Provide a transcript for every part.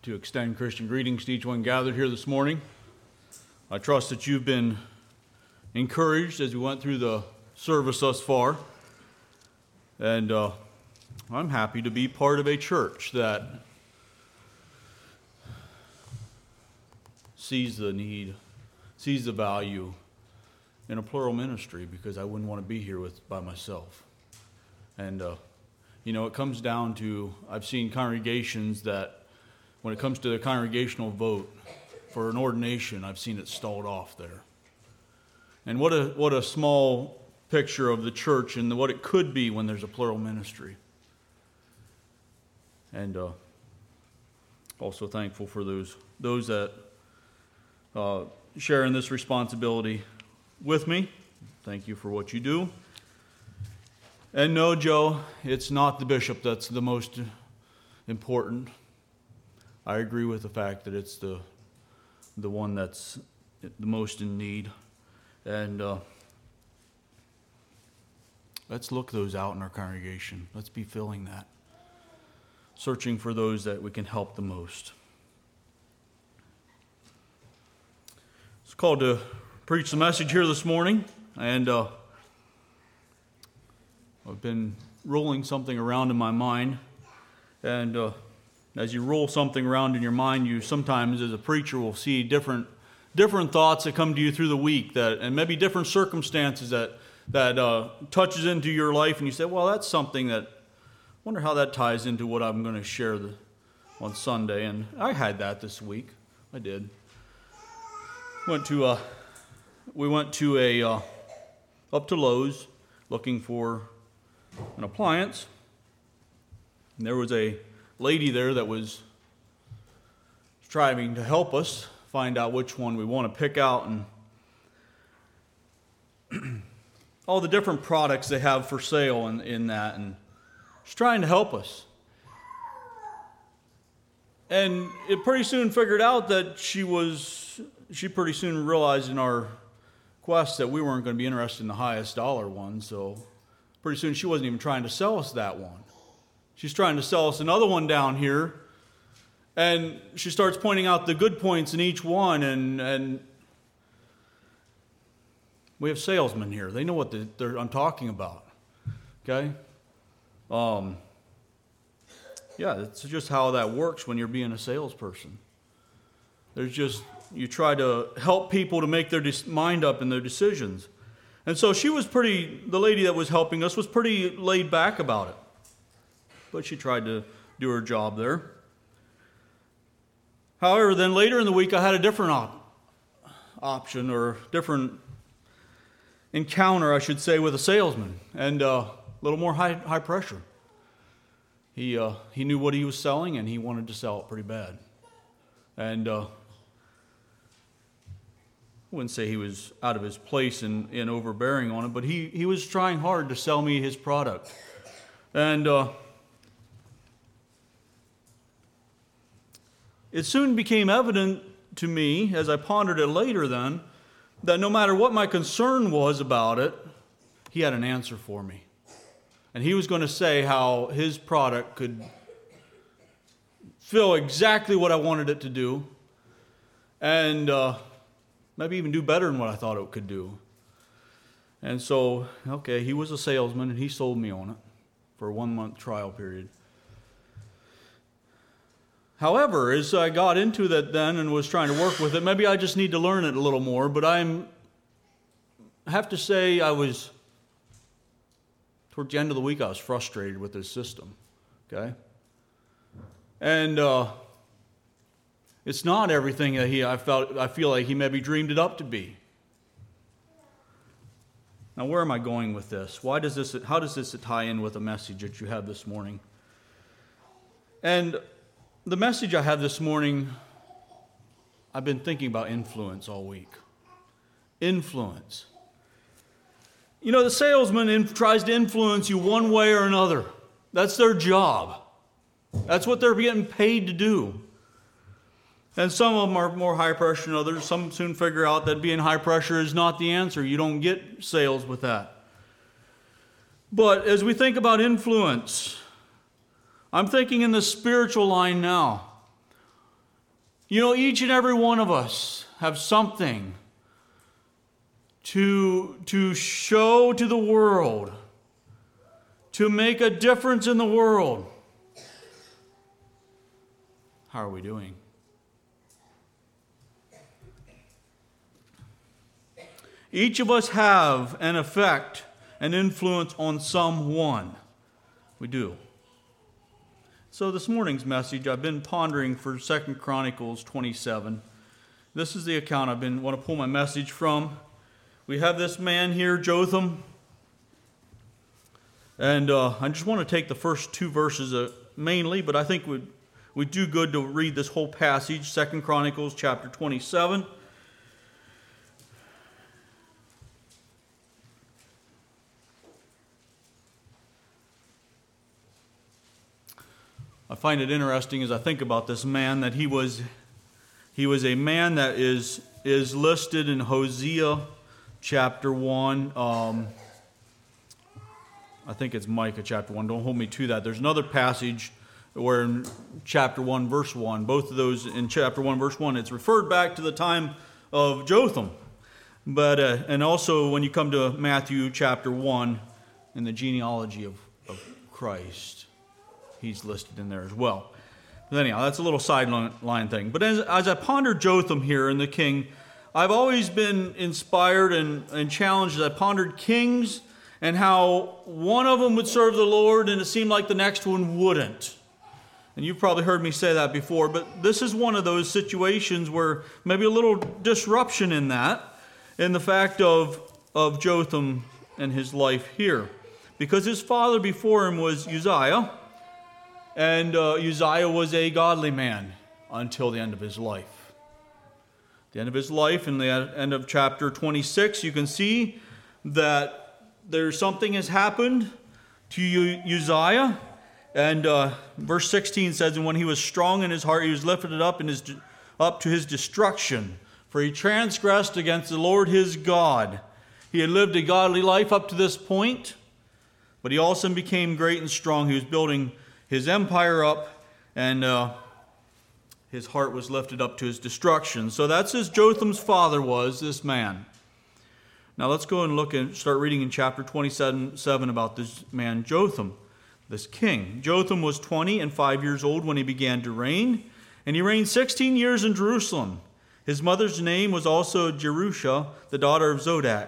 to extend Christian greetings to each one gathered here this morning. I trust that you've been encouraged as we went through the service thus far. And I'm happy to be part of a church that sees the need, sees the value in a plural ministry, because I wouldn't want to be here by myself. And, it comes down to, I've seen congregations that when it comes to the congregational vote for an ordination, I've seen it stalled off there. And what a small picture of the church and what it could be when there's a plural ministry. And also thankful for those that share in this responsibility with me. Thank you for what you do. And no, Joe, it's not the bishop that's the most important. I agree with the fact that it's the one that's the most in need. And let's look those out in our congregation. Let's be filling that. Searching for those that we can help the most. It's called to preach the message here this morning. And I've been rolling something around in my mind. And as you roll something around in your mind, you sometimes, as a preacher, will see different thoughts that come to you through the week, and maybe different circumstances that touches into your life, and you say, well, that's something that, I wonder how that ties into what I'm going to share on Sunday. And I had that this week. I did. We went to up to Lowe's looking for an appliance, and there was a lady there that was striving to help us find out which one we want to pick out, and all the different products they have for sale in that, and she's trying to help us. And it pretty soon figured out that she pretty soon realized in our quest that we weren't going to be interested in the highest dollar one, so pretty soon she wasn't even trying to sell us that one. She's trying to sell us another one down here, and she starts pointing out the good points in each one, and we have salesmen here. They know what I'm talking about, okay? It's just how that works when you're being a salesperson. You try to help people to make their mind up in their decisions. And so the lady that was helping us was pretty laid back about it. But she tried to do her job there. However, then later in the week, I had a different option, or different encounter, I should say, with a salesman, and a little more high pressure. He knew what he was selling, and he wanted to sell it pretty bad. And I wouldn't say he was out of his place in overbearing on it, but he was trying hard to sell me his product. And it soon became evident to me, as I pondered it later then, that no matter what my concern was about it, he had an answer for me. And he was going to say how his product could fill exactly what I wanted it to do, and maybe even do better than what I thought it could do. And so, he was a salesman, and he sold me on it for a 1-month trial period. However, as I got into that then and was trying to work with it, maybe I just need to learn it a little more, but I have to say toward the end of the week, I was frustrated with this system, okay? And it's not everything that I feel like he maybe dreamed it up to be. Now, where am I going with this? How does this tie in with the message that you have this morning? And the message I have this morning, I've been thinking about influence all week. Influence. The salesman tries to influence you one way or another. That's their job. That's what they're getting paid to do. And some of them are more high pressure than others. Some soon figure out that being high pressure is not the answer. You don't get sales with that. But as we think about influence, I'm thinking in the spiritual line now. You know, each and every one of us have something to show to the world, to make a difference in the world. How are we doing? Each of us have an effect, an influence on someone. We do. So this morning's message, I've been pondering for 2 Chronicles 27. This is the account want to pull my message from. We have this man here, Jotham. And I just want to take the first two verses mainly, but I think we do good to read this whole passage, 2 Chronicles chapter 27. I find it interesting as I think about this man that he was a man that is listed in Hosea chapter 1. I think it's Micah chapter 1. Don't hold me to that. There's another passage where in chapter 1 verse 1, both of those in chapter 1 verse 1, it's referred back to the time of Jotham. But and also when you come to Matthew chapter 1 in the genealogy of Christ, he's listed in there as well. But anyhow, that's a little sideline thing. But as I ponder Jotham here and the king, I've always been inspired and challenged as I pondered kings and how one of them would serve the Lord and it seemed like the next one wouldn't. And you've probably heard me say that before, but this is one of those situations where maybe a little disruption in the fact of Jotham and his life here. Because his father before him was Uzziah, and Uzziah was a godly man until the end of his life. The end of his life, in the end of chapter 26, you can see that there's something has happened to Uzziah. And verse 16 says, and when he was strong in his heart, he was lifted up to his destruction. For he transgressed against the Lord his God. He had lived a godly life up to this point, but he also became great and strong. He was building his empire up, and his heart was lifted up to his destruction. So that's as Jotham's father was, this man. Now let's go and look and start reading in chapter 27 about this man Jotham, this king. Jotham was 25 years old when he began to reign, and he reigned 16 years in Jerusalem. His mother's name was also Jerusha, the daughter of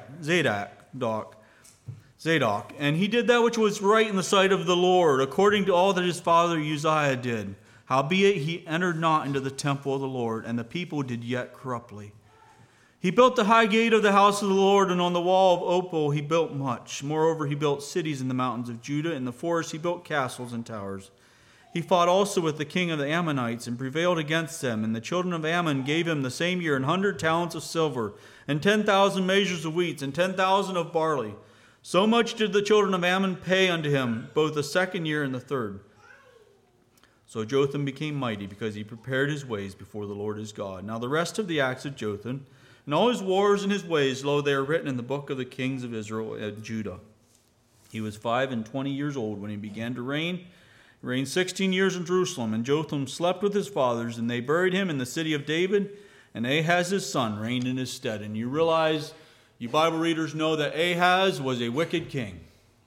Zadok, and he did that which was right in the sight of the Lord, according to all that his father Uzziah did. Howbeit he entered not into the temple of the Lord, and the people did yet corruptly. He built the high gate of the house of the Lord, and on the wall of Opal he built much. Moreover, he built cities in the mountains of Judah. In the forest he built castles and towers. He fought also with the king of the Ammonites, and prevailed against them. And the children of Ammon gave him the same year 100 talents of silver, and 10,000 measures of wheat, and 10,000 of barley. So much did the children of Ammon pay unto him, both the second year and the third. So Jotham became mighty, because he prepared his ways before the Lord his God. Now the rest of the acts of Jotham, and all his wars and his ways, lo, they are written in the book of the kings of Israel and Judah. He was 25 years old when he began to reign. He reigned 16 years in Jerusalem, and Jotham slept with his fathers, and they buried him in the city of David, and Ahaz his son reigned in his stead. And you realize, you Bible readers know that Ahaz was a wicked king.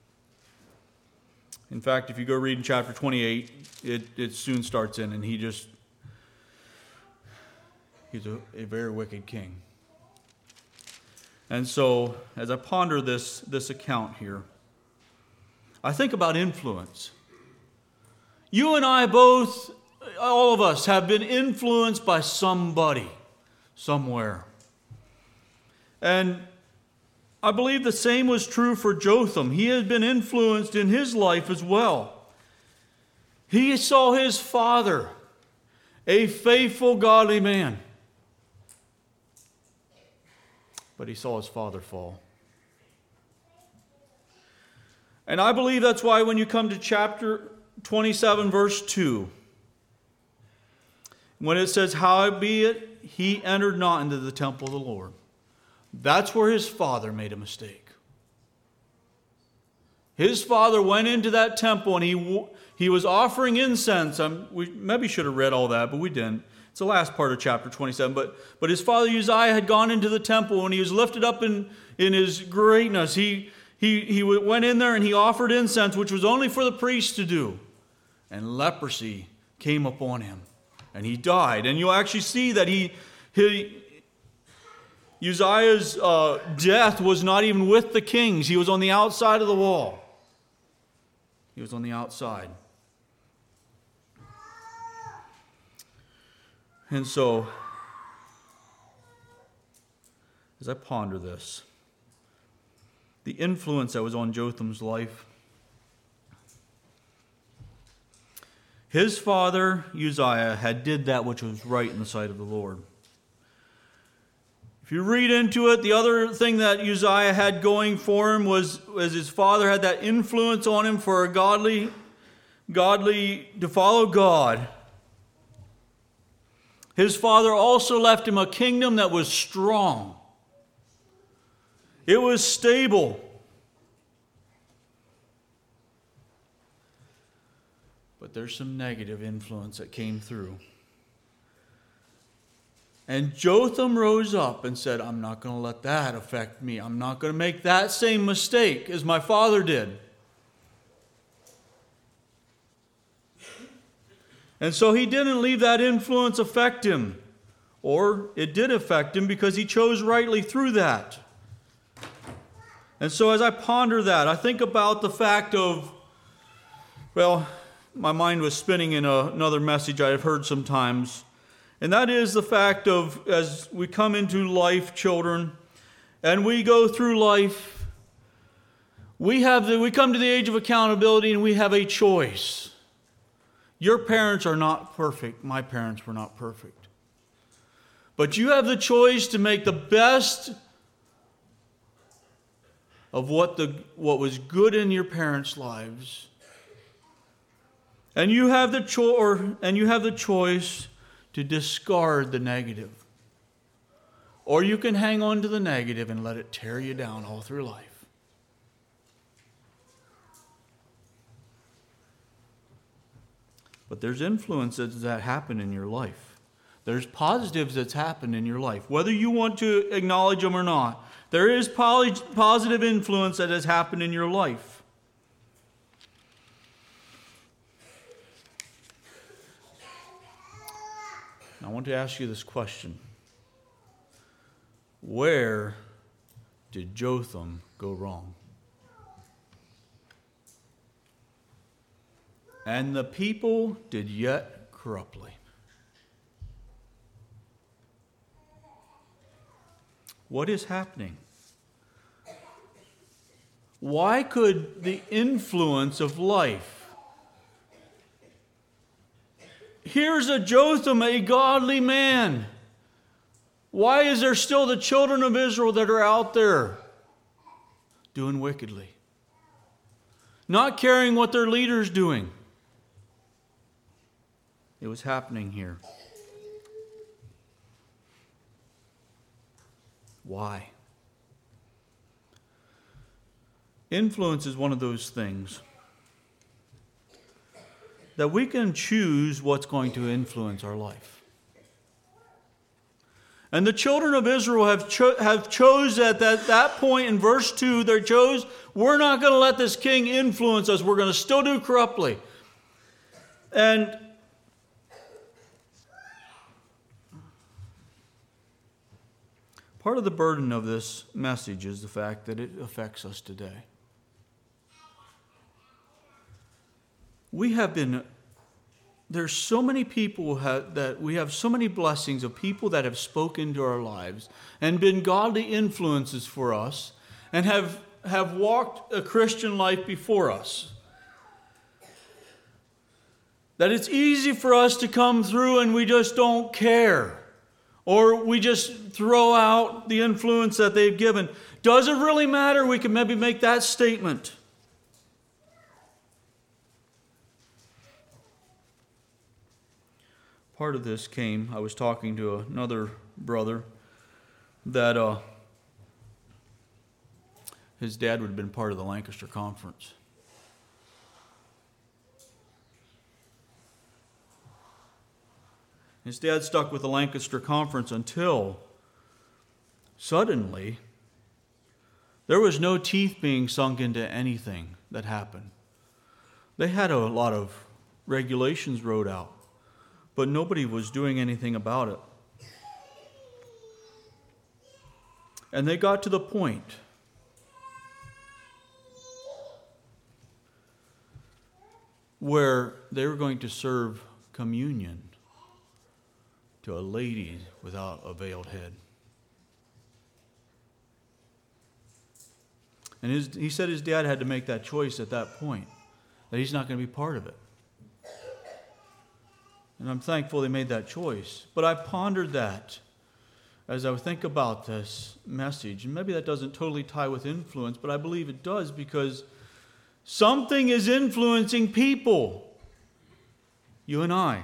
In fact, if you go read in chapter 28, it soon starts in, and he's a very wicked king. And so, as I ponder this account here, I think about influence. You and I both, all of us, have been influenced by somebody, somewhere. And I believe the same was true for Jotham. He had been influenced in his life as well. He saw his father, a faithful, godly man. But he saw his father fall. And I believe that's why when you come to chapter 27, verse 2, when it says, howbeit he entered not into the temple of the Lord, that's where his father made a mistake. His father went into that temple and he was offering incense. We maybe should have read all that, but we didn't. It It's the last part of chapter 27. But his father Uzziah had gone into the temple, and he was lifted up in his greatness. He went in there and he offered incense, which was only for the priests to do. And leprosy came upon him, and he died. And you'll actually see that Uzziah's death was not even with the kings. He was on the outside of the wall. He was on the outside. And so, as I ponder this, the influence that was on Jotham's life, his father Uzziah had did that which was right in the sight of the Lord. If you read into it, the other thing that Uzziah had going for him was his father had that influence on him for a godly to follow God. His father also left him a kingdom that was strong. It was stable. But there's some negative influence that came through. And Jotham rose up and said, I'm not going to let that affect me. I'm not going to make that same mistake as my father did. And so he didn't leave that influence affect him. Or it did affect him because he chose rightly through that. And so as I ponder that, I think about the fact of, well, my mind was spinning in another message I've heard sometimes. And that is the fact of, as we come into life, children, and we go through life, we come to the age of accountability and we have a choice. Your parents are not perfect. My parents were not perfect. But you have the choice to make the best of what was good in your parents' lives. And you have the choice to discard the negative. Or you can hang on to the negative and let it tear you down all through life. But there's influences that happen in your life. There's positives that's happened in your life, whether you want to acknowledge them or not. There is positive influence that has happened in your life. I want to ask you this question. Where did Jotham go wrong? And the people did yet corruptly. What is happening? Why could the influence of life? Here's a Jotham, a godly man. Why is there still the children of Israel that are out there doing wickedly? Not caring what their leader's doing. It was happening here. Why? Influence is one of those things that we can choose what's going to influence our life. And the children of Israel have chose at that point in verse 2, they chose, we're not going to let this king influence us. We're going to still do corruptly. And part of the burden of this message is the fact that it affects us today. There's so many people that we have so many blessings of people that have spoken to our lives and been godly influences for us and have walked a Christian life before us. That it's easy for us to come through and we just don't care. Or we just throw out the influence that they've given. Does it really matter? We can maybe make that statement. Part of this came, I was talking to another brother that his dad would have been part of the Lancaster Conference. His dad stuck with the Lancaster Conference until suddenly there was no teeth being sunk into anything that happened. They had a lot of regulations wrote out, but nobody was doing anything about it. And they got to the point where they were going to serve communion to a lady without a veiled head. And he said his dad had to make that choice at that point, that he's not going to be part of it. And I'm thankful they made that choice. But I pondered that as I think about this message. And maybe that doesn't totally tie with influence, but I believe it does, because something is influencing people. You and I.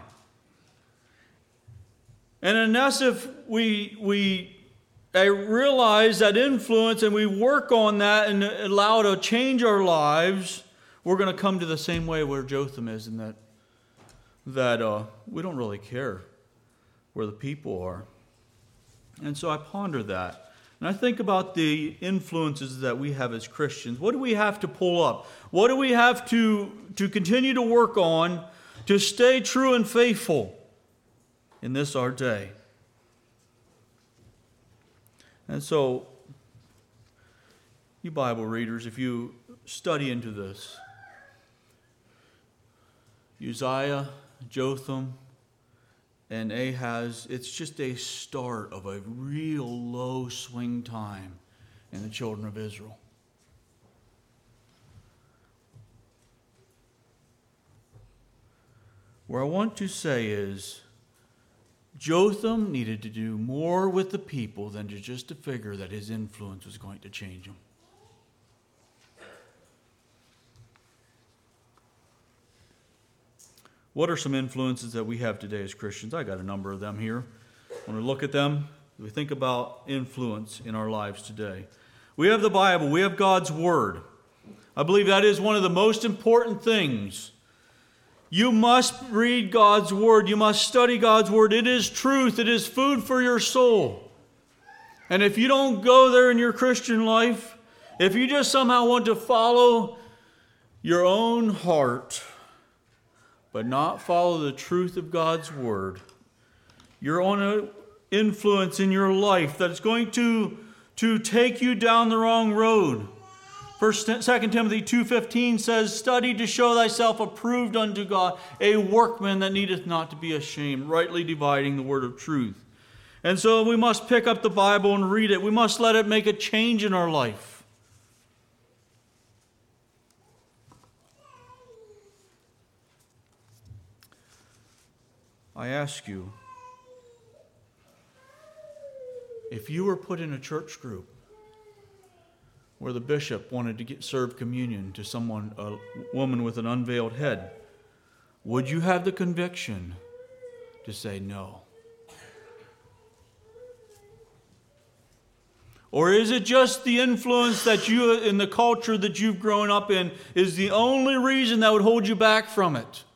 And unless if we realize that influence and we work on that and allow it to change our lives, we're going to come to the same way where Jotham is, in that we don't really care where the people are. And so I ponder that. And I think about the influences that we have as Christians. What do we have to pull up? What do we have to continue to work on to stay true and faithful in this our day? And so, you Bible readers, if you study into this, Uzziah, Jotham, and Ahaz, it's just a start of a real low swing time in the children of Israel. What I want to say is, Jotham needed to do more with the people than just to figure that his influence was going to change them. What are some influences that we have today as Christians? I got a number of them here. When we look at them, we think about influence in our lives today. We have the Bible. We have God's Word. I believe that is one of the most important things. You must read God's Word. You must study God's Word. It is truth. It is food for your soul. And if you don't go there in your Christian life, if you just somehow want to follow your own heart, but not follow the truth of God's Word, you're on an influence in your life that's going to take you down the wrong road. 2 Timothy 2:15 says, "Study to show thyself approved unto God, a workman that needeth not to be ashamed, rightly dividing the word of truth." And so we must pick up the Bible and read it. We must let it make a change in our life. I ask you, if you were put in a church group where the bishop wanted to serve communion to someone, a woman with an unveiled head, would you have the conviction to say no? Or is it just the influence that you, in the culture that you've grown up in, is the only reason that would hold you back from it?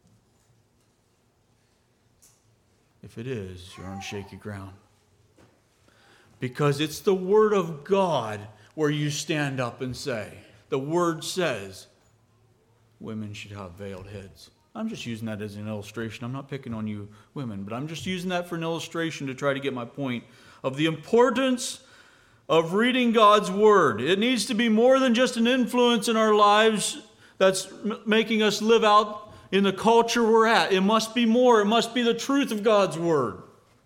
If it is, you're on shaky ground. Because it's the Word of God where you stand up and say, the Word says, women should have veiled heads. I'm just using that as an illustration. I'm not picking on you women, but I'm just using that for an illustration to try to get my point of the importance of reading God's Word. It needs to be more than just an influence in our lives that's making us live out in the culture we're at. It must be more. It must be the truth of God's Word.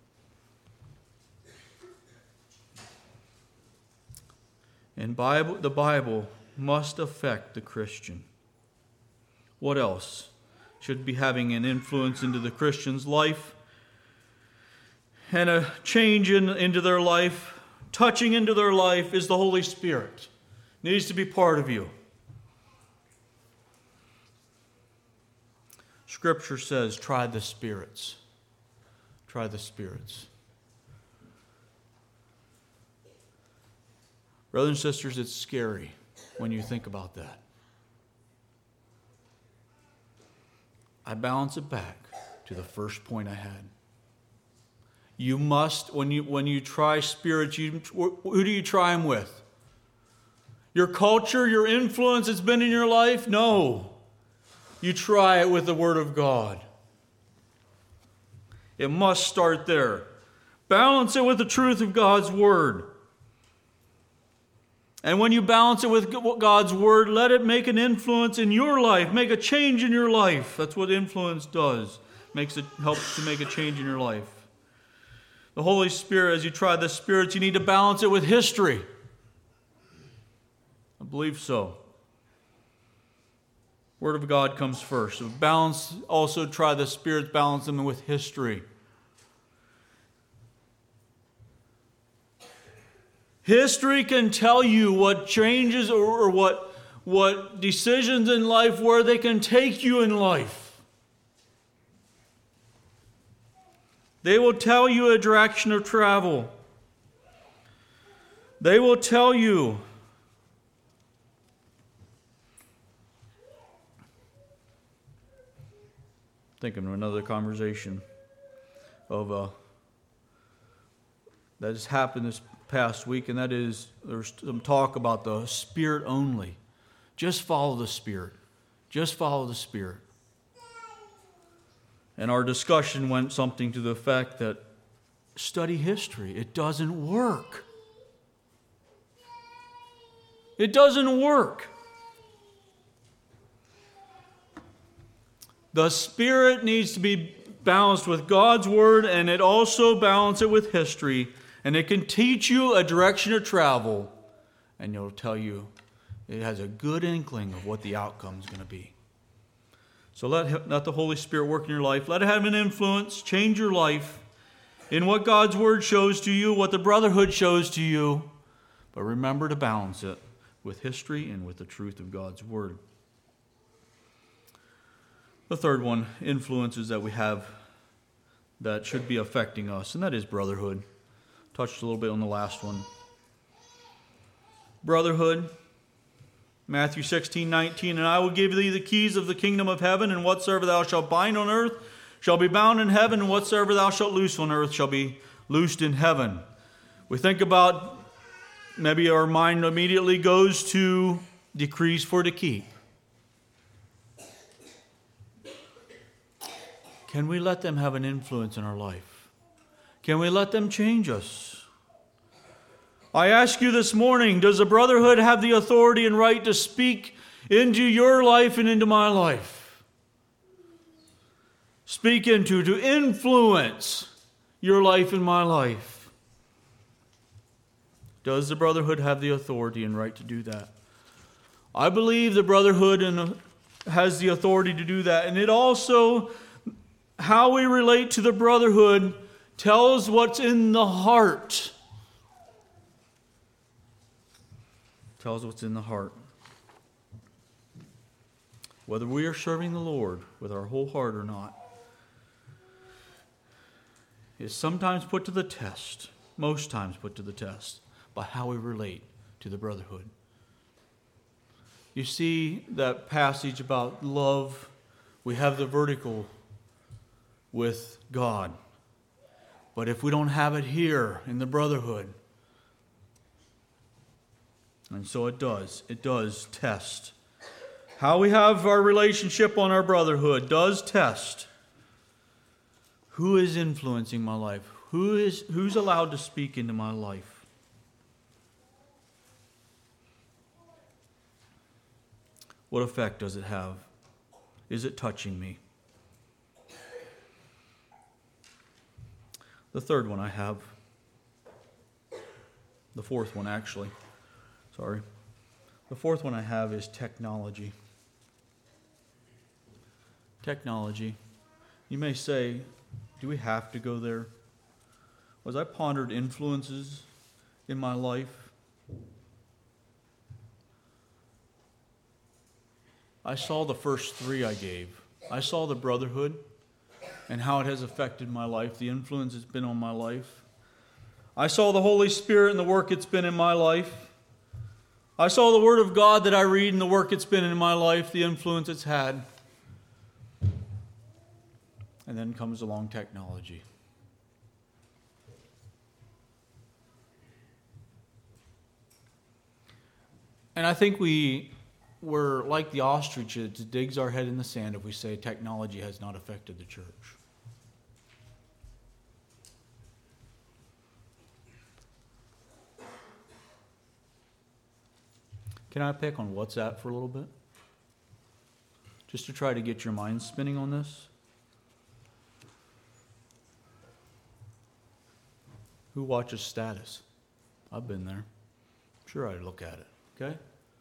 And the Bible must affect the Christian. What else should be having an influence into the Christian's life and a change into their life, touching into their life, is the Holy Spirit. It needs to be part of you. Scripture says, try the spirits. Try the spirits. Brothers and sisters, it's scary when you think about that. I balance it back to the first point I had. You must, when you try spirits, who do you try them with? Your culture, your influence that's been in your life? No. You try it with the Word of God. It must start there. Balance it with the truth of God's Word. And when you balance it with God's Word, let it make an influence in your life. Make a change in your life. That's what influence does. Helps to make a change in your life. The Holy Spirit, as you try the spirits, you need to balance it with history. I believe so. Word of God comes first. So also try the spirits, balance them with history. History can tell you what changes or what decisions in life, where they can take you in life. They will tell you a direction of travel. They will tell you thinking of another conversation that has happened this past week, and that is there's some talk about the Spirit only. Just follow the Spirit. Just follow the Spirit. And our discussion went something to the effect that study history. It doesn't work. It doesn't work. The Spirit needs to be balanced with God's Word, and it also balances it with history. And it can teach you a direction of travel, and it'll tell you, it has a good inkling of what the outcome is going to be. So let the Holy Spirit work in your life. Let it have an influence, change your life in what God's Word shows to you, what the brotherhood shows to you. But remember to balance it with history and with the truth of God's Word. The third one, influences that we have that should be affecting us, and that is brotherhood. Touched a little bit on the last one. Brotherhood. Matthew 16:19, and I will give thee the keys of the kingdom of heaven, and whatsoever thou shalt bind on earth shall be bound in heaven, and whatsoever thou shalt loose on earth shall be loosed in heaven. We think about, maybe our mind immediately goes to decrees for to keep. Can we let them have an influence in our life? Can we let them change us? I ask you this morning, does the brotherhood have the authority and right to speak into your life and into my life? Speak into, to influence your life and my life. Does the brotherhood have the authority and right to do that? I believe the brotherhood has the authority to do that. And it also, how we relate to the brotherhood tells what's in the heart. Tells what's in the heart. Whether we are serving the Lord with our whole heart or not is sometimes put to the test, most times put to the test, by how we relate to the brotherhood. You see that passage about love, we have the vertical with God. But if we don't have it here in the brotherhood, and so it does test. How we have our relationship on our brotherhood does test. Who is influencing my life? Who's allowed to speak into my life? What effect does it have? Is it touching me? The third one I have, the fourth one actually, sorry. The fourth one I have is technology. Technology. You may say, do we have to go there? As I pondered influences in my life, I saw the first three I gave. I saw the brotherhood and how it has affected my life, the influence it's been on my life. I saw the Holy Spirit and the work it's been in my life. I saw the Word of God that I read and the work it's been in my life, the influence it's had. And then comes along technology. And I think we're like the ostrich that digs our head in the sand if we say technology has not affected the church. Can I pick on WhatsApp for a little bit? Just to try to get your mind spinning on this. Who watches status? I've been there. Sure, I'd look at it. Okay?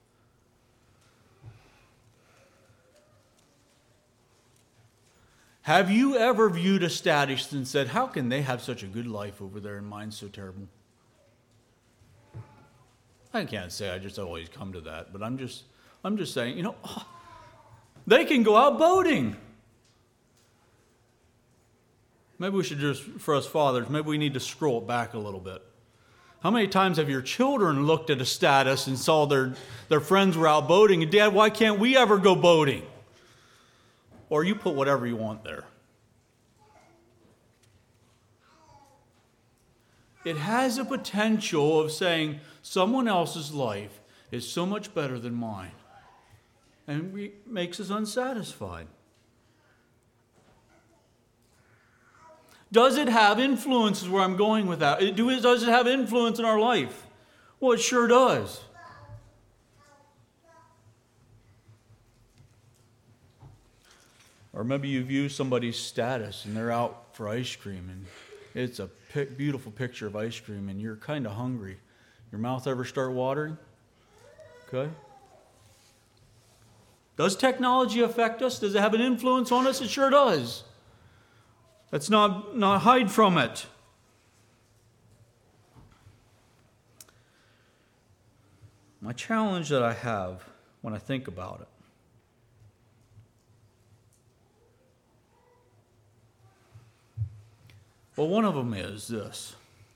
Have you ever viewed a status and said, how can they have such a good life over there and mine's so terrible? I can't say I just always come to that, but I'm just saying, they can go out boating. Maybe we should just, for us fathers, maybe we need to scroll it back a little bit. How many times have your children looked at a status and saw their friends were out boating, and Dad, why can't we ever go boating? Or you put whatever you want there. It has a potential of saying someone else's life is so much better than mine. And it makes us unsatisfied. Does it have influences where I'm going with that? Does it have influence in our life? Well, it sure does. Or maybe you view somebody's status and they're out for ice cream and it's a beautiful picture of ice cream and you're kind of hungry. Your mouth ever start watering? Okay. Does technology affect us? Does it have an influence on us? It sure does. Let's not hide from it. My challenge that I have when I think about it. Well, one of them is this.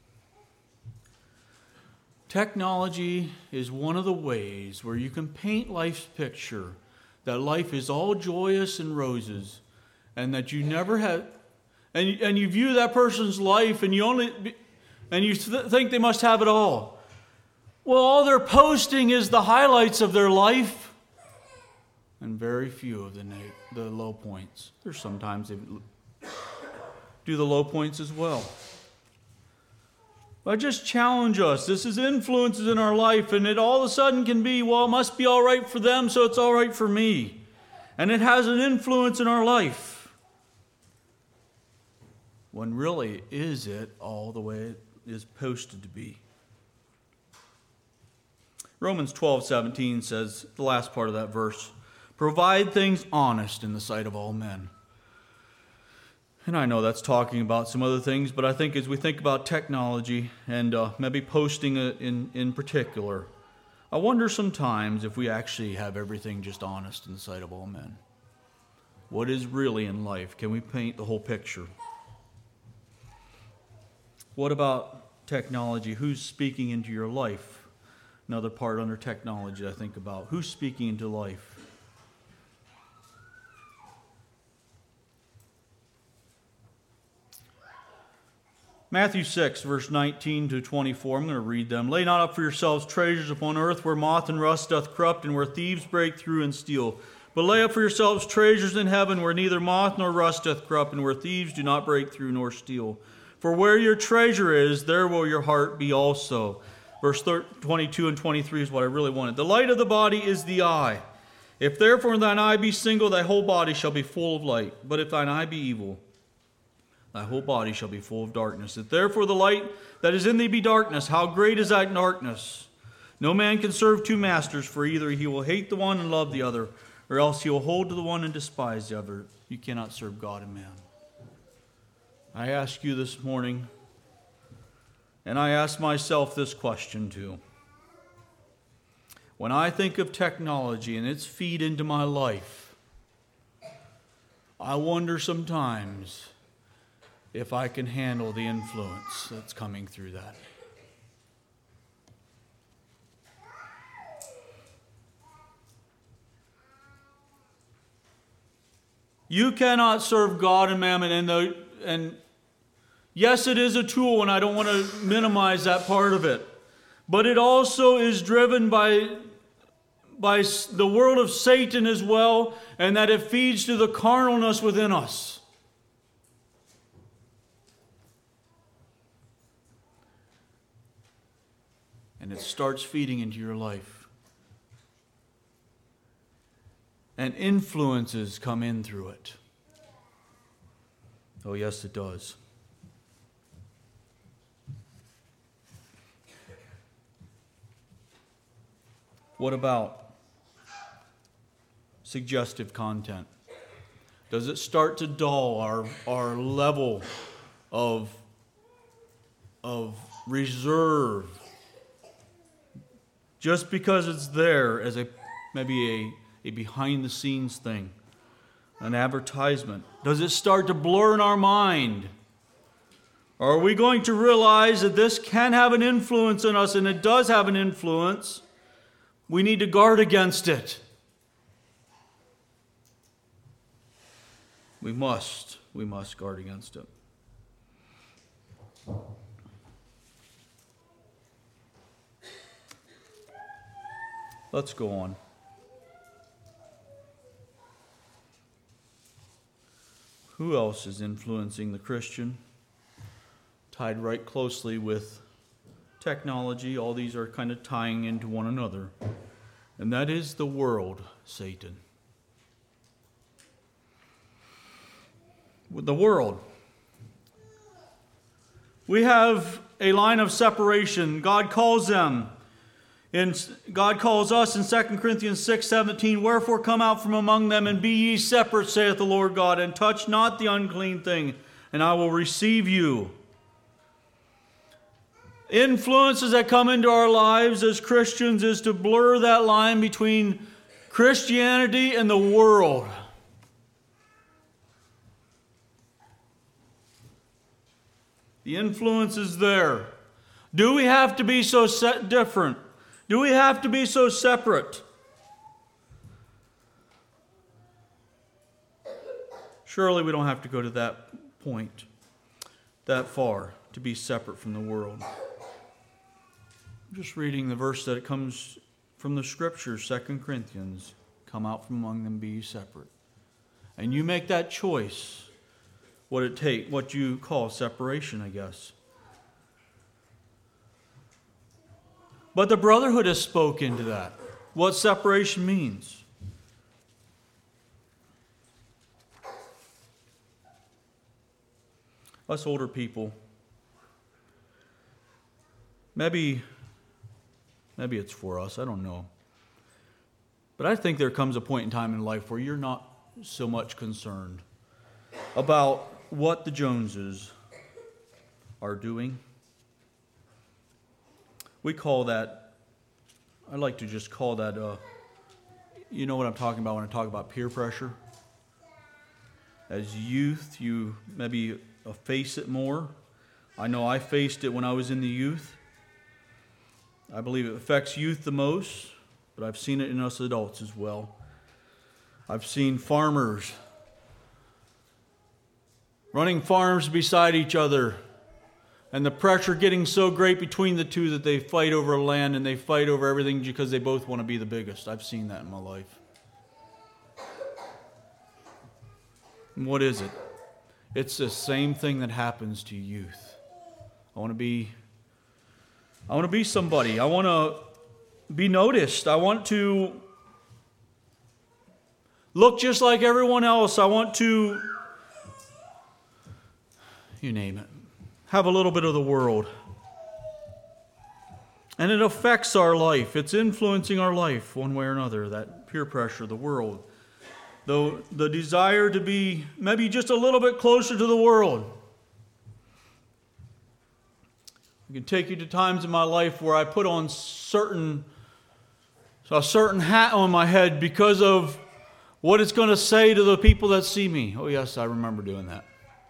Technology is one of the ways where you can paint life's picture that life is all joyous and roses and that you never have, and you view that person's life and you think they must have it all. Well, all they're posting is the highlights of their life and very few of the low points. There's sometimes they do the low points as well. I just challenge us. This is influences in our life, and it all of a sudden can be, well, it must be all right for them, so it's all right for me. And it has an influence in our life. When really, is it all the way it is posted to be? Romans 12:17 says, the last part of that verse, provide things honest in the sight of all men. And I know that's talking about some other things, but I think as we think about technology and maybe posting it in particular, I wonder sometimes if we actually have everything just honest in the sight of all men. What is really in life? Can we paint the whole picture? What about technology? Who's speaking into your life? Another part under technology I think about. Who's speaking into life? Matthew 6, verse 19 to 24, I'm going to read them. Lay not up for yourselves treasures upon earth where moth and rust doth corrupt and where thieves break through and steal. But lay up for yourselves treasures in heaven where neither moth nor rust doth corrupt and where thieves do not break through nor steal. For where your treasure is, there will your heart be also. Verse 22 and 23 is what I really wanted. The light of the body is the eye. If therefore thine eye be single, thy whole body shall be full of light. But if thine eye be evil, thy whole body shall be full of darkness. If therefore the light that is in thee be darkness, how great is that darkness? No man can serve two masters, for either he will hate the one and love the other, or else he will hold to the one and despise the other. You cannot serve God and man. I ask you this morning, and I ask myself this question too. When I think of technology and its feed into my life, I wonder sometimes if I can handle the influence that's coming through that. You cannot serve God and mammon, and yes, it is a tool, and I don't want to minimize that part of it. But it also is driven by by the world of Satan as well, and that it feeds to the carnalness within us. And it starts feeding into your life. And influences come in through it. Oh, yes, it does. What about suggestive content? Does it start to dull our level of reserve? Just because it's there as maybe a behind-the-scenes thing, an advertisement. Does it start to blur in our mind? Or are we going to realize that this can have an influence on us, and it does have an influence? We need to guard against it. We must guard against it. Let's go on. Who else is influencing the Christian? Tied right closely with technology. All these are kind of tying into one another. And that is the world, Satan. With the world. We have a line of separation. God calls them. God calls us in 2 Corinthians 6:17, "Wherefore come out from among them, and be ye separate, saith the Lord God, and touch not the unclean thing, and I will receive you." Influences that come into our lives as Christians is to blur that line between Christianity and the world. The influence is there. Do we have to be so different? Do we have to be so separate? Surely we don't have to go to that point, that far, to be separate from the world. I'm just reading the verse that it comes from the Scriptures, 2 Corinthians. Come out from among them, be ye separate. And you make that choice, what you call separation, I guess. But the brotherhood has spoken to that, what separation means. Us older people, maybe it's for us, I don't know. But I think there comes a point in time in life where you're not so much concerned about what the Joneses are doing. We call that, I like to just call that, you know what I'm talking about when I talk about peer pressure? As youth, you maybe face it more. I know I faced it when I was in the youth. I believe it affects youth the most, but I've seen it in us adults as well. I've seen farmers running farms beside each other, and the pressure getting so great between the two that they fight over land and they fight over everything because they both want to be the biggest. I've seen that in my life. And what is it? It's the same thing that happens to youth. I want to be somebody. I want to be noticed. I want to look just like everyone else. I want to, you name it, have a little bit of the world. And it affects our life. It's influencing our life one way or another, that peer pressure, the world. The desire to be maybe just a little bit closer to the world. I can take you to times in my life where I put on a certain hat on my head because of what it's going to say to the people that see me. Oh yes, I remember doing that.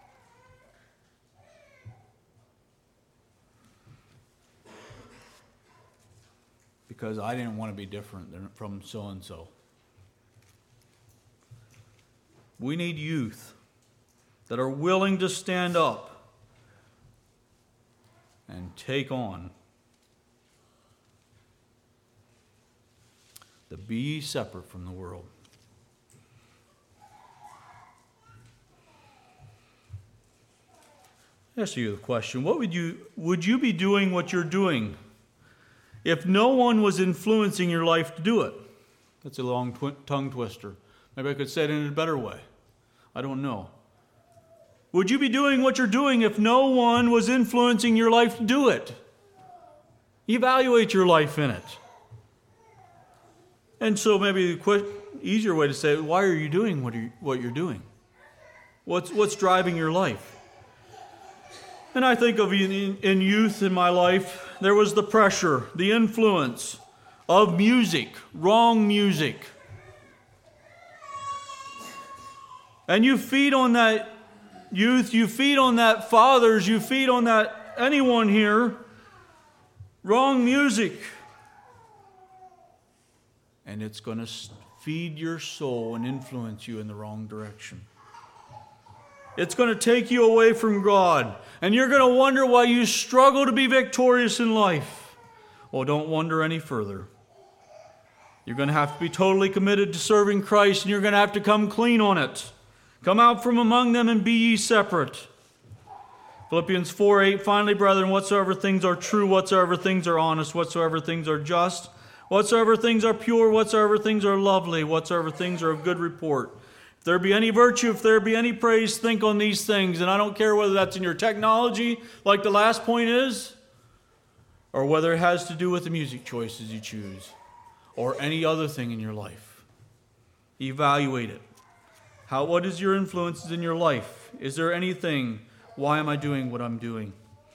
Because I didn't want to be different from so-and-so. We need youth that are willing to stand up and take on to be ye separate from the world. I ask you the question, would you be doing what you're doing if no one was influencing your life to do it? That's a long tongue twister. Maybe I could say it in a better way. I don't know. Would you be doing what you're doing if no one was influencing your life to do it? Evaluate your life in it. And so maybe the easier way to say it, why are you doing what you're doing? What's driving your life? And I think of in youth in my life, there was the pressure, the influence of music, wrong music. And you feed on that youth, you feed on that fathers, you feed on that anyone here, wrong music. And it's going to feed your soul and influence you in the wrong direction. It's going to take you away from God. And you're going to wonder why you struggle to be victorious in life. Well, don't wonder any further. You're going to have to be totally committed to serving Christ, and you're going to have to come clean on it. Come out from among them and be ye separate. Philippians 4:8, finally, brethren, whatsoever things are true, whatsoever things are honest, whatsoever things are just, whatsoever things are pure, whatsoever things are lovely, whatsoever things are of good report. If there be any virtue, if there be any praise, think on these things. And I don't care whether that's in your technology, like the last point is, or whether it has to do with the music choices you choose, or any other thing in your life. Evaluate it. What is your influences in your life? Is there anything? Why am I doing what I'm doing?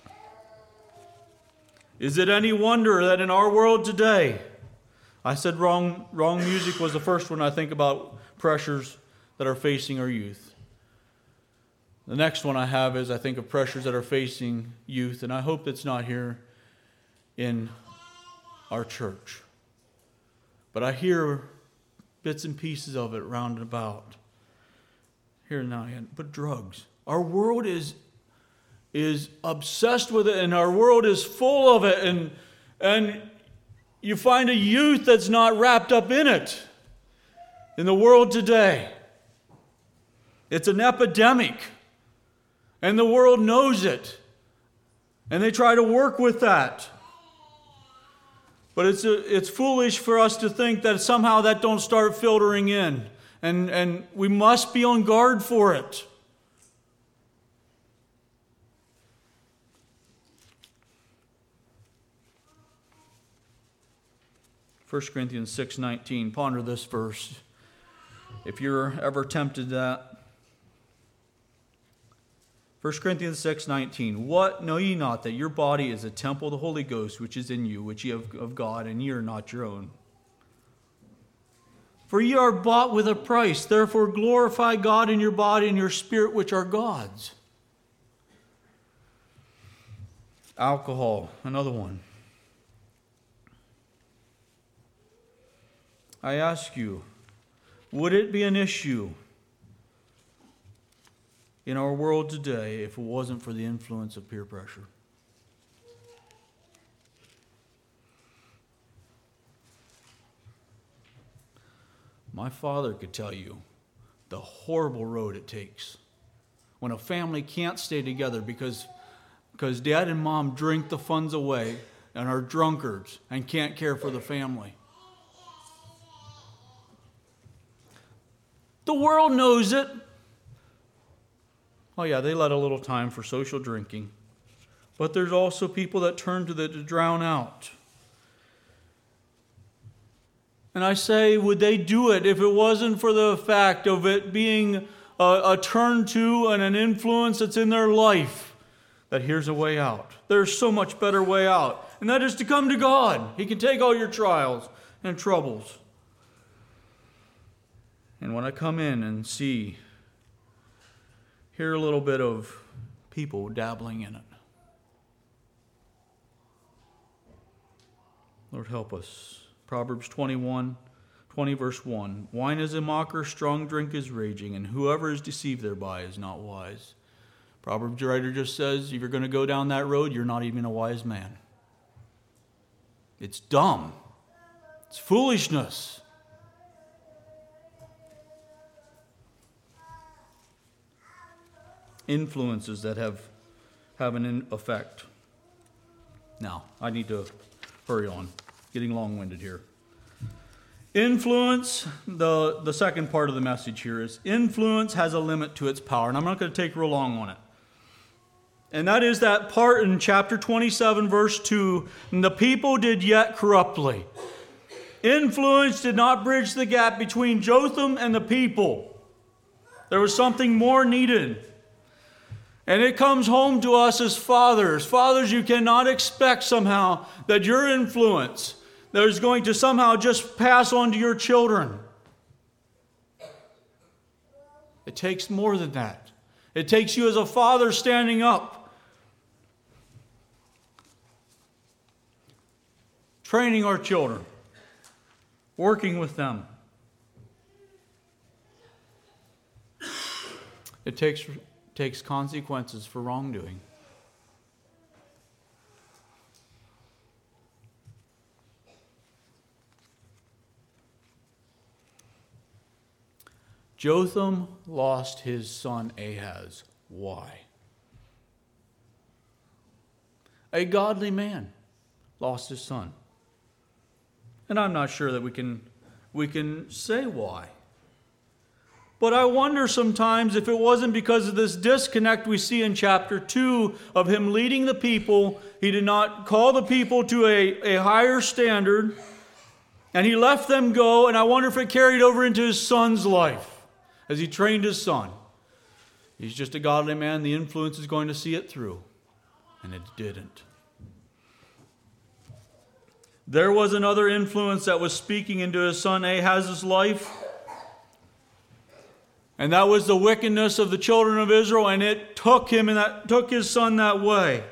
Is it any wonder that in our world today, I said wrong music was the first one I think about pressures that are facing our youth. The next one I have is I think of pressures that are facing youth, and I hope it's not here in our church. But I hear bits and pieces of it round and about. Here and now, but drugs. Our world is obsessed with it, and our world is full of it, and you find a youth that's not wrapped up in it in the world today. It's an epidemic, and the world knows it, and they try to work with that. But it's foolish for us to think that somehow that don't start filtering in, and we must be on guard for it. First Corinthians 6:19. Ponder this verse. If you're ever tempted that. 1 Corinthians 6:19. What know ye not that your body is a temple of the Holy Ghost which is in you, which ye have of God, and ye are not your own? For ye are bought with a price. Therefore glorify God in your body and your spirit, which are God's. Alcohol, another one. I ask you, would it be an issue in our world today if it wasn't for the influence of peer pressure? My father could tell you the horrible road it takes when a family can't stay together because dad and mom drink the funds away and are drunkards and can't care for the family. The world knows it. Oh yeah, they let a little time for social drinking. But there's also people that turn to that to drown out. And I say, would they do it if it wasn't for the fact of it being a turn to and an influence that's in their life, that here's a way out. There's so much better way out. And that is to come to God. He can take all your trials and troubles. And when I come in and hear a little bit of people dabbling in it. Lord, help us. Proverbs 20 verse 1. Wine is a mocker, strong drink is raging, and whoever is deceived thereby is not wise. Proverbs writer just says, if you're going to go down that road, you're not even a wise man. It's dumb. It's foolishness. influences that have an effect. Now, I need to hurry on. Getting long-winded here. Influence, the second part of the message here is, influence has a limit to its power. And I'm not going to take real long on it. And that is that part in chapter 27, verse 2, and the people did yet corruptly. Influence did not bridge the gap between Jotham and the people. There was something more needed. And it comes home to us as fathers. Fathers, you cannot expect somehow that your influence that is going to somehow just pass on to your children. It takes more than that. It takes you as a father standing up, training our children, working with them. It takes consequences for wrongdoing. Jotham lost his son Ahaz. Why? A godly man lost his son. And I'm not sure that we can say why. But I wonder sometimes if it wasn't because of this disconnect we see in chapter 2 of him leading the people. He did not call the people to a higher standard, and he left them go, and I wonder if it carried over into his son's life as he trained his son. He's just a godly man. The influence is going to see it through. And it didn't. There was another influence that was speaking into his son Ahaz's life. And that was the wickedness of the children of Israel, and it took his son that way.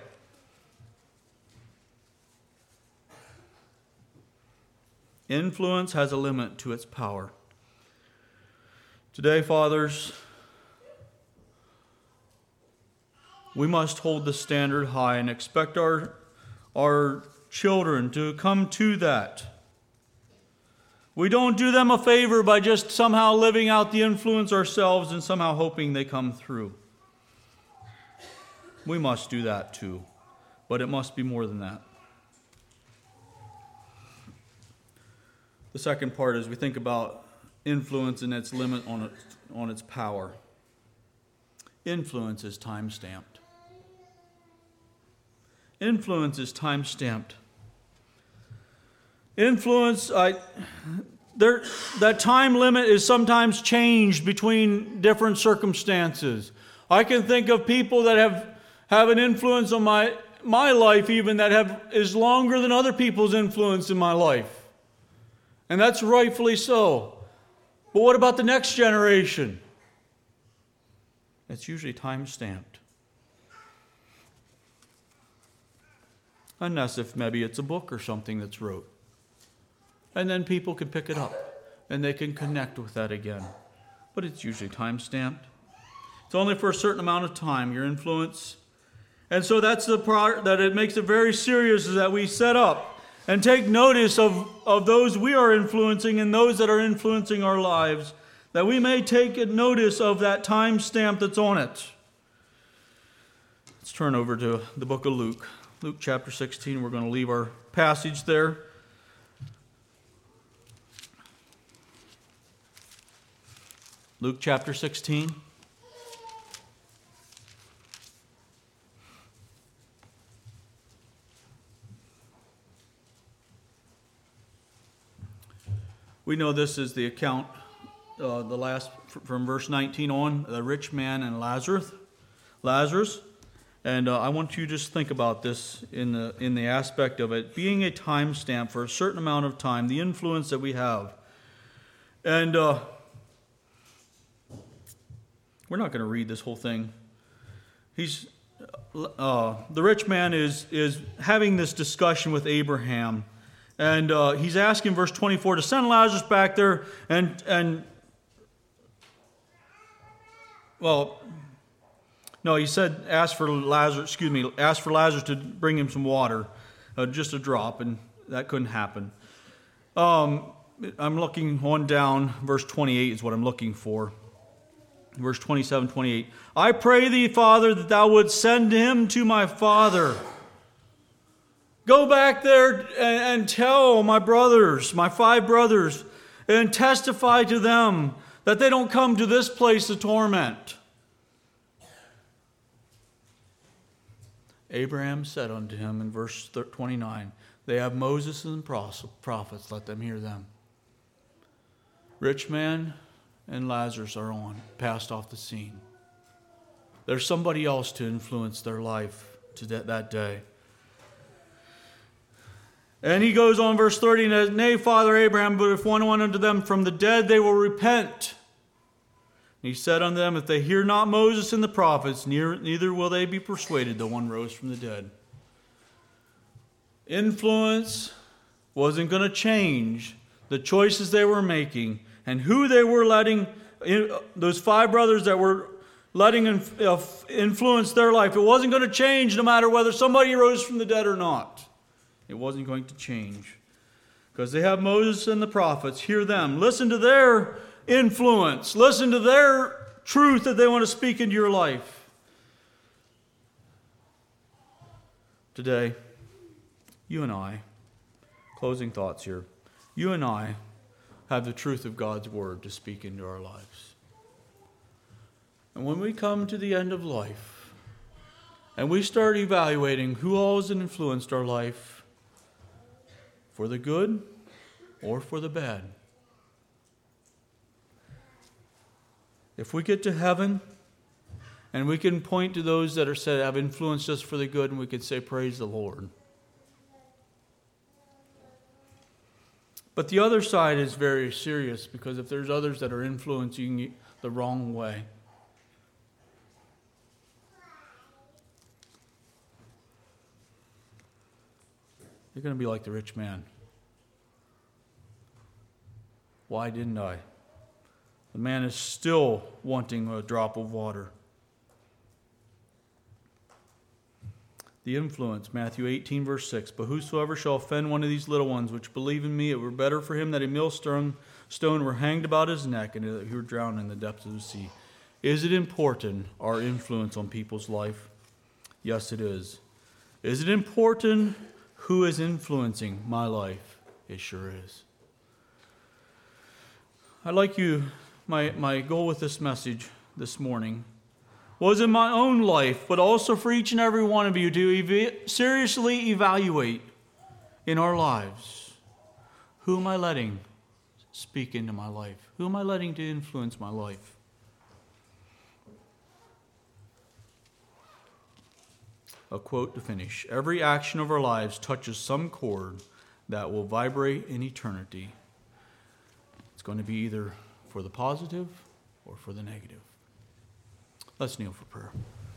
Influence has a limit to its power. Today, fathers, we must hold the standard high and expect our children to come to that. We don't do them a favor by just somehow living out the influence ourselves and somehow hoping they come through. We must do that too, but it must be more than that. The second part is we think about influence and its limit on its power. Influence is time-stamped. Influence is time-stamped. Influence, that time limit is sometimes changed between different circumstances. I can think of people that have an influence on my life even that is longer than other people's influence in my life. And that's rightfully so. But what about the next generation? It's usually time-stamped. Unless if maybe it's a book or something that's wrote. And then people can pick it up and they can connect with that again. But it's usually time-stamped. It's only for a certain amount of time, your influence. And so that's the part that it makes it very serious, is that we set up and take notice of those we are influencing and those that are influencing our lives, that we may take notice of that time stamp that's on it. Let's turn over to the book of Luke. Luke chapter 16, we're going to leave our passage there. Luke chapter 16. We know this is the account, the last from verse 19 on, the rich man and Lazarus. And I want you to just think about this in the aspect of it being a time stamp for a certain amount of time, the influence that we have. And we're not going to read this whole thing. The rich man is having this discussion with Abraham. And he's asking, verse 24, to send Lazarus back there he said, ask for Lazarus to bring him some water, just a drop, and that couldn't happen. I'm looking on down, verse 28 is what I'm looking for. Verse 27, 28. I pray thee, Father, that thou wouldst send him to my father. Go back there and tell my brothers, my 5 brothers, and testify to them that they don't come to this place of torment. Abraham said unto him in verse 29, they have Moses and prophets, let them hear them. Rich man and Lazarus are passed off the scene. There's somebody else to influence their life to that day. And he goes on, verse 30, nay, Father Abraham, but if one went unto them from the dead, they will repent. And he said unto them, if they hear not Moses and the prophets, neither will they be persuaded, though one rose from the dead. Influence wasn't going to change the choices they were making and who they were letting, those 5 brothers that were letting influence their life. It wasn't going to change no matter whether somebody rose from the dead or not. It wasn't going to change. Because they have Moses and the prophets. Hear them. Listen to their influence. Listen to their truth that they want to speak into your life. Today, you and I, closing thoughts here, you and I have the truth of God's Word to speak into our lives. And when we come to the end of life, and we start evaluating who all has influenced our life, for the good or for the bad, if we get to heaven, and we can point to those that are said have influenced us for the good, and we can say, praise the Lord. But the other side is very serious, because if there's others that are influencing you the wrong way, you're going to be like the rich man. Why didn't I? The man is still wanting a drop of water. The influence, Matthew 18, verse 6. But whosoever shall offend one of these little ones which believe in me, it were better for him that a millstone were hanged about his neck and that he were drowned in the depths of the sea. Is it important, our influence on people's life? Yes, it is. Is it important who is influencing my life? It sure is. I'd like you, my goal with this message this morning was in my own life, but also for each and every one of you to seriously evaluate in our lives. Who am I letting speak into my life? Who am I letting to influence my life? A quote to finish. Every action of our lives touches some chord that will vibrate in eternity. It's going to be either for the positive or for the negative. Let's kneel for prayer.